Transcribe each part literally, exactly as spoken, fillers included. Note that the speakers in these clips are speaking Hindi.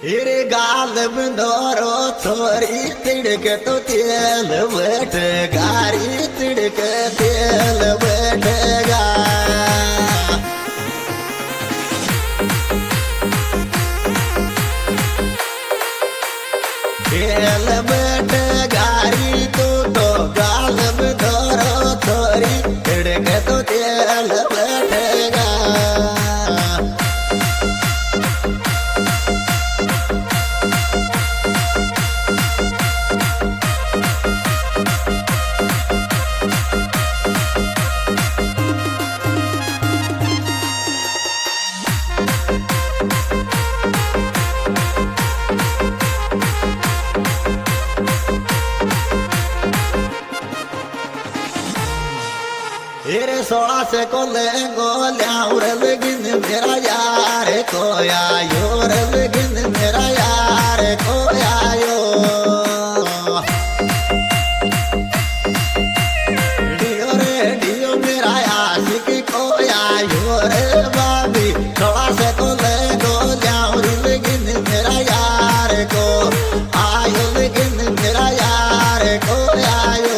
हिरे गाल बंदोरो थोरी तिड़क तो तेल बैठेगा री तिड़क तेल बैठेगा तेल बैठेगा री तू तो गाल बंदोरो थोरी तिड़क तो तेल बैठेगा सोलह से को लेंगो ल्याउर लगिन मेरा यार कोया योर लगिन मेरा यार कोया यो डियो रे डियो मेरा आशिक कोया योर बाबी सोलह से को लेंगो ल्याउर लगिन मेरा यार को आयो लगिन मेरा यार कोया यो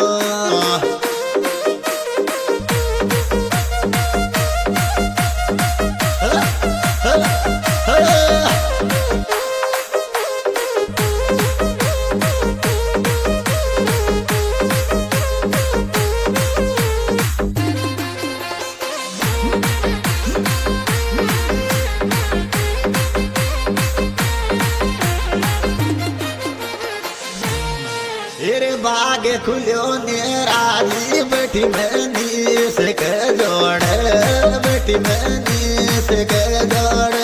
बागे खुलियो नेराली बैठी मैनी से के जोड़े बैठी मैनी से के जोड़े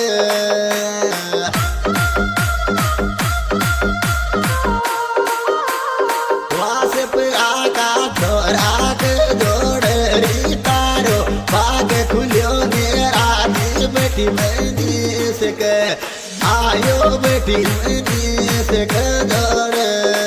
वासे पिया का थोड़ा के जोड़े री तारो बागे खुलियो नेराली बैठी मैनी से के आयो बैठी मैनी से के जोड़े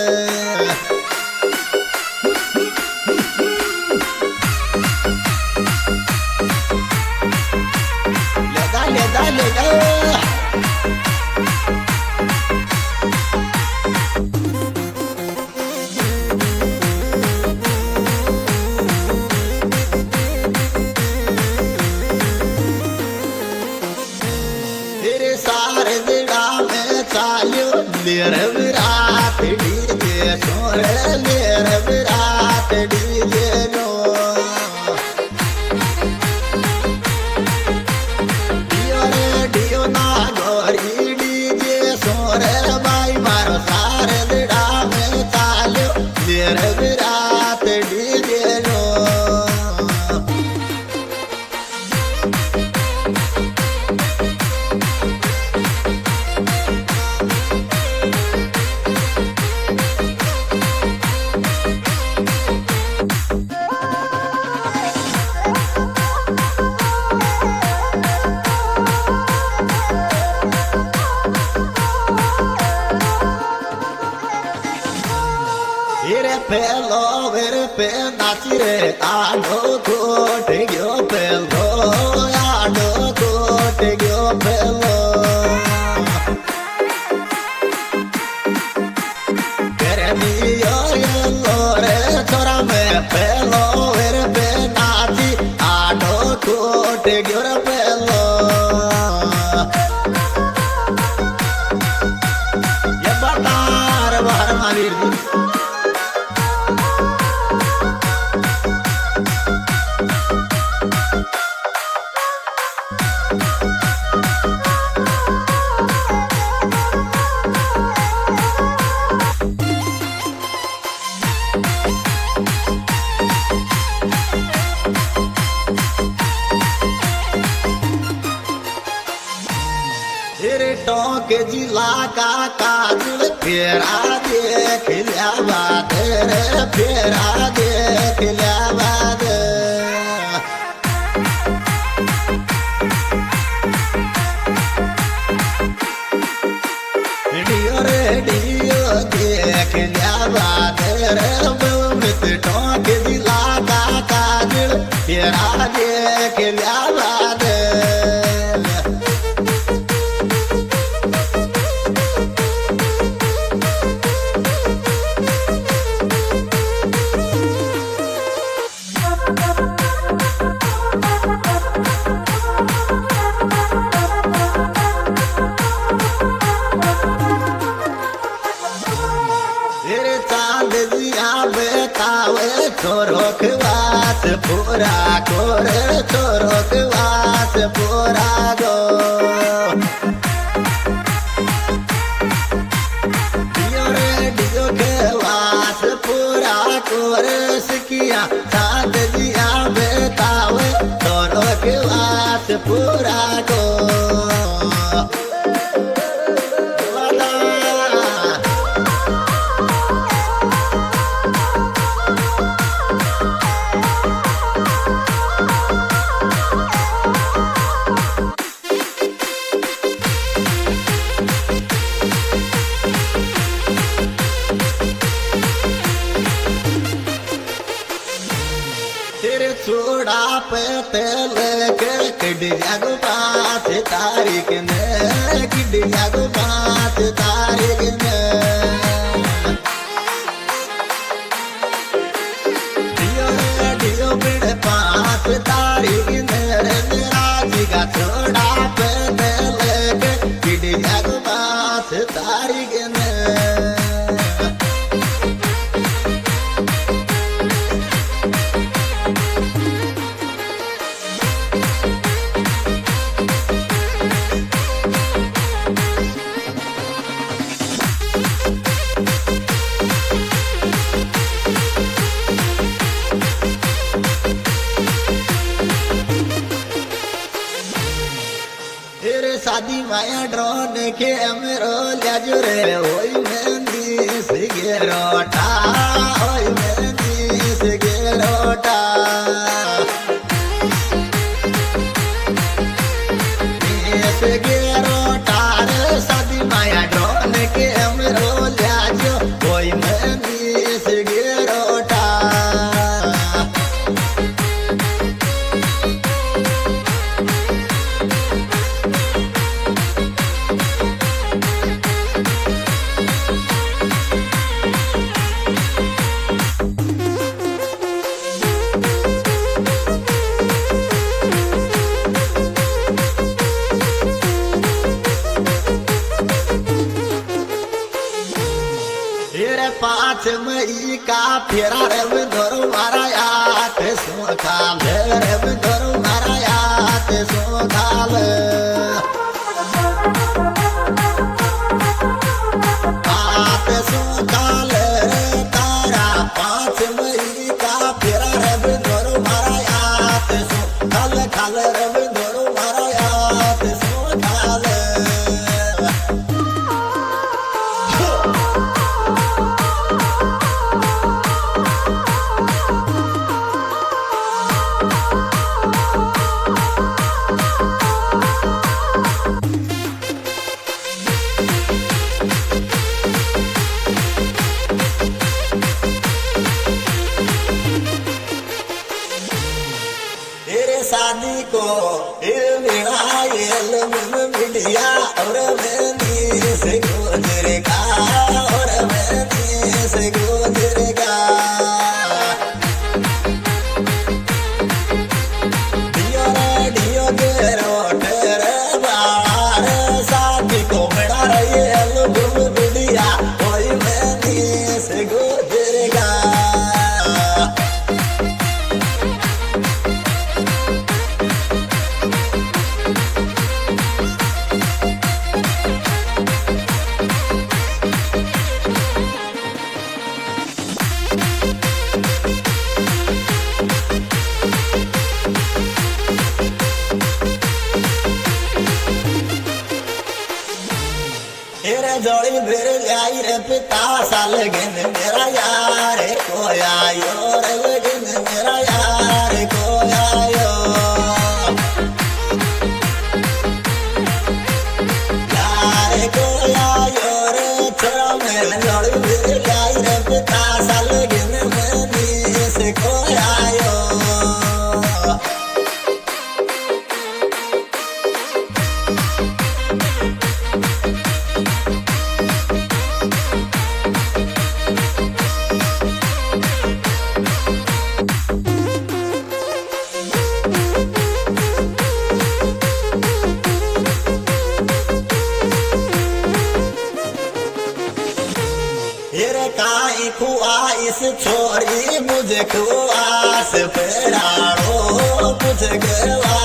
सारे दिड़ा में चालियो लेर विराट डीजे सोरे लेर विराट डीजे नो डियो रे डियो ना गोरी डीजे सोरे बाई मारो सारे दिड़ा में चालियो लेर विराट डीजे नो पेलो वर पे नाची रे आडो कोट गयो पेलो आडो कोट गयो पेलो तेरे मियो येलो रे छोरा में पेलो वर पे नाची आडो कोट गयो रे पेलो ये बतार बाहर मालिर टोंक जिला का काजल फेरा देख लिया बात रे फेरा देख लिया बात डियो रे डियो देख लिया बात रे मित टोंक जिला का काजल फेरा देख लिया बात छोरो खवास पूरा कोर छोरो खवास पूरा गो डियो रे डियो खवास पूरा कोर सिकिया साथ दिया बेतावे छोरो खवास पूरा गो छोड़ा पे तेल के किडिया को पास तारीख ने किडिया को पास तारीख ने डियो रे डियो बिड़ पास तारीख ने राजी का छोड़ा पे तेल के किडिया को पास तारीख ने शादी माया ड्रोन के अमरो लाजो रे ओई मेहंदी सिगे रोटा ओई मेहंदी सिगे रोटा सिगे रोटा रे शादी माया ड्रोन के अमरो लाजो ओई मेहंदी सिगे रोटा पाँच मई का फेरा रे धरो मारा याद सो खाल रे धरो मारा याद सो खाल बात सो खाल रे तारा पाँच मई का फेरा रे धरो मारा याद सो खाल खाल रे धरो मारा याद सो खाल शादी को मीडिया और मेहंदी से गुजरेगा और मेहंदी से गुजरेगा डियो रे डियो के रोट रे बार शादी को बड़ा रही मीडिया कोई मेहंदी से गुजरेगा जोड़ी फिर आई रे पिता साल गिन मेरा यार को आयो रे गिन मेरा यार को आयो यार को आयो रे छोरा मेरे जोड़ी फिर आई रे पिता साल गिन मेरी से को आयो फिर काई खुआइस छोड़ी मुझे खुआस फेराड़ो मुझे गवा